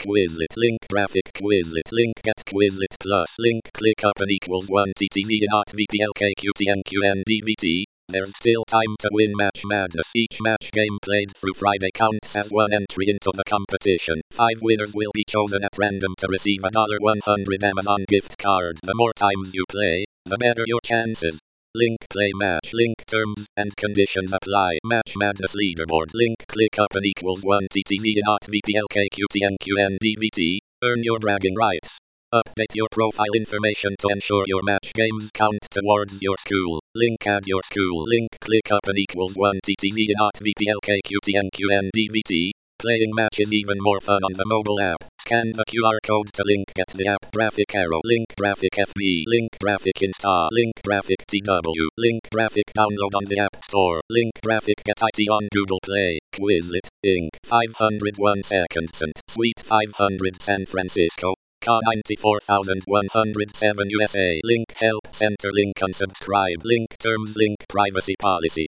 Quizlet link graphic Quizlet link get Quizlet plus link click up and equals 1 TTZ not VPLKQTNQNDVT. There's still time to win Match Madness. Each match game played through Friday counts as one entry into the competition. 5 winners will be chosen at random to receive a $100 Amazon gift card. The more times you play, the better your chances. Link play match link terms and conditions apply. Match Madness leaderboard link click up and equals 1 TTZ not VPLKQTNQNDVT. Earn your bragging rights. Update your profile information to ensure your match games count towards your school. Link add your school. Link click up and equals 1 TTZ not VPLKQTNQNDVT. Playing matches even more fun on the mobile app. Scan the QR code to link get the app graphic arrow. Link graphic FB. Link graphic Insta. Link graphic TW. Link graphic download on the App Store. Link graphic get IT on Google Play. Quizlet Inc. 501 seconds and Suite 500 San Francisco. Car 94,107 USA. Link help center. Link unsubscribe. Link terms. Link privacy policy.